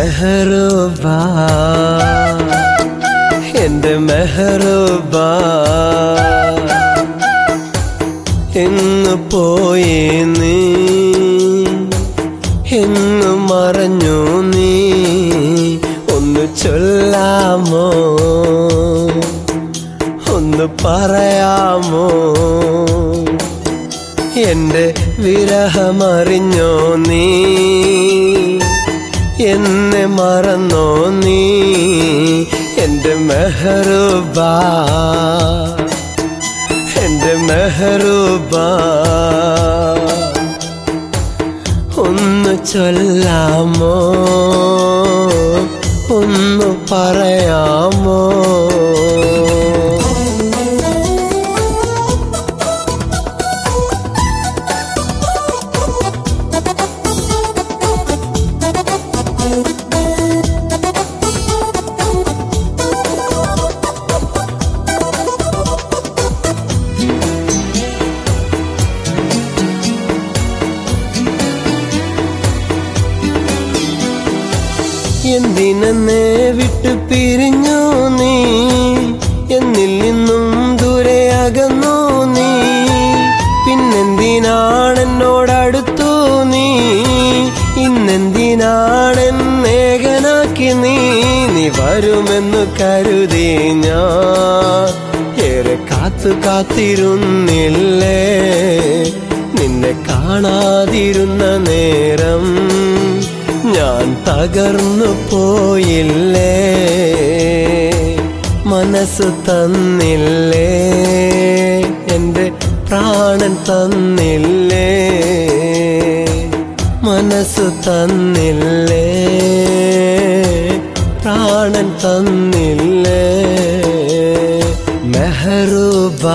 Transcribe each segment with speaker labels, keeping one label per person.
Speaker 1: മെഹറൂബ എൻ്റെ മെഹറൂബ എങ്ങു പോയി നീ എങ്ങു മറഞ്ഞു നീ ഒന്ന് ചൊല്ലാമോ ഒന്ന് പറയാമോ എൻ്റെ വിരഹമറിഞ്ഞോ നീ എന്നെ മറന്നോ നീ എൻ്റെ മെഹറൂബ എൻ്റെ മെഹറൂബ ഒന്ന് ചൊല്ലാമോ ഒന്ന് പറയാമോ എന്തിനെന്നെ വിട്ടു പിരിഞ്ഞു നീ എന്നിൽ നിന്നും ദൂരെ അകന്നു നീ പിന്നെന്തിനാണെന്നോടടുത്തു നീ ഇന്നെന്തിനാണെന്നേകനാക്കി നീ വരുമെന്നു കരുതി ഞാൻ ഏറെ കാത്തിരുന്നില്ലേ നിന്നെ കാണാതിരുന്ന നേരം ഞാൻ തകർന്നു പോയില്ലേ മനസ്സ് തന്നില്ലേ എൻ്റെ പ്രാണൻ തന്നില്ലേ മനസ്സ് തന്നില്ലേ പ്രാണൻ തന്നില്ലേ മെഹറൂബ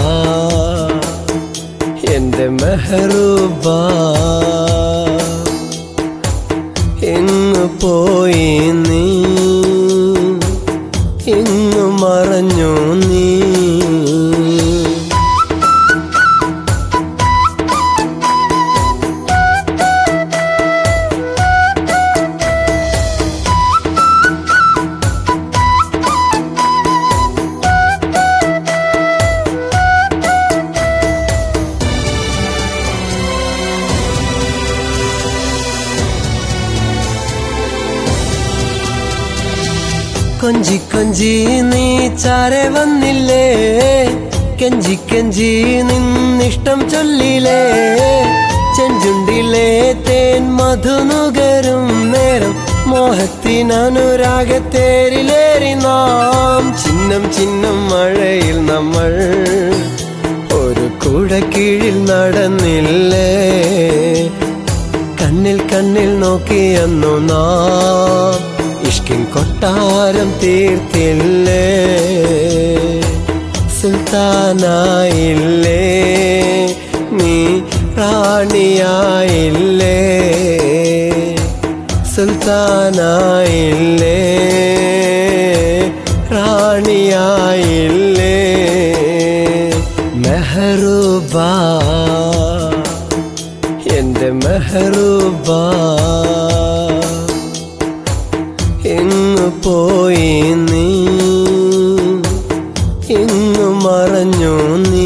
Speaker 1: എൻ്റെ മെഹറൂബ എങ്ങു പോയി നീ എങ്ങു മറഞ്ഞു നീ കൊഞ്ചി കൊഞ്ചി നീ ചാരെ വന്നില്ലേ കെഞ്ചി കെഞ്ചി നിന്നിഷ്ടം ചൊല്ലിലേ ചെഞ്ചുണ്ടിലെ തേൻ മധുനുകരും നേരം മോഹത്തിനനുരാഗത്തേരിലേറി നാം ചിന്നം ചിന്നം മഴയിൽ നമ്മൾ ഒരു കുടക്കീഴിൽ നടന്നില്ലേ കണ്ണിൽ കണ്ണിൽ നോക്കിയെന്നു നാം ഇഷ്കിൻ കൊട്ടാരം തീർത്തില്ലേ സുൽത്താനായില്ലേ നീ റാണിയായില്ലേ സുൽത്താനായില്ലേ റാണിയായില്ലേ മെഹറൂബ എൻ്റെ മെഹറൂബ എങ്ങു പോയി നീ എങ്ങു മറഞ്ഞു നീ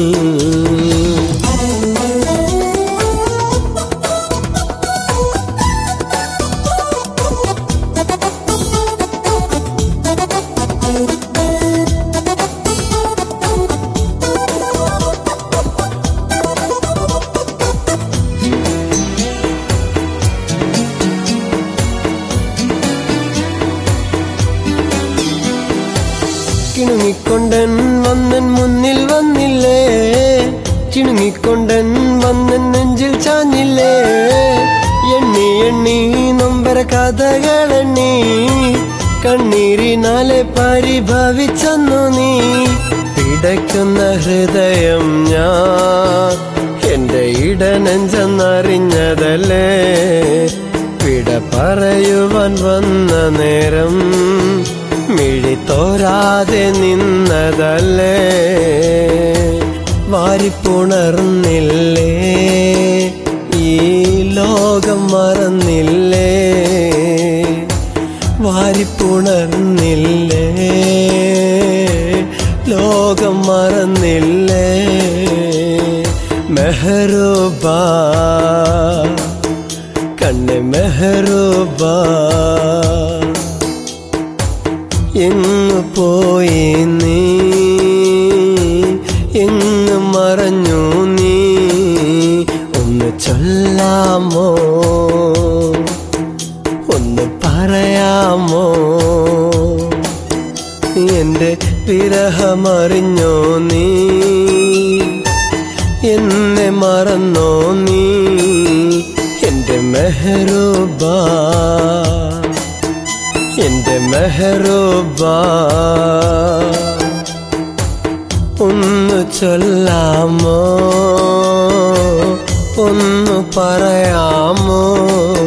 Speaker 1: ചിണുങ്ങിക്കൊണ്ടൻ വന്നൻ മുന്നിൽ വന്നില്ലേ ചിണുങ്ങിക്കൊണ്ടൻ വന്നൻ നെഞ്ചിൽ ചാഞ്ഞില്ലേ എണ്ണി എണ്ണി നൊമ്പര കഥകളെണ്ണി കണ്ണീരിനാലെ പരിഭവിച്ചെന്നു നീ പിടയ്ക്കുന്ന ഹൃദയം ഞാൻ എൻ്റെ ഇടനെഞ്ചെന്നറിഞ്ഞതല്ലേ വിട പറയുവാൻ വന്ന നേരം മിഴി തോരാതെ നിന്നതല്ലേ വാരിപ്പുണർന്നില്ലേ ഈ ലോകം മറന്നില്ലേ മെഹറൂബാ കണ്ണെ മെഹറൂബാ എങ്ങു പോയി നീ എങ്ങു മറഞ്ഞു നീ ഒന്ന് ചൊല്ലാമോ ഒന്ന് പറയാമോ എന്റെ വിരഹമറിഞ്ഞോ നീ എന്നെ മറന്നോ നീ എന്റെ മെഹറൂബാ എന്റെ മെഹറൂബാ ഒന്ന് ചൊല്ലാമോ ഒന്ന് പറയാമോ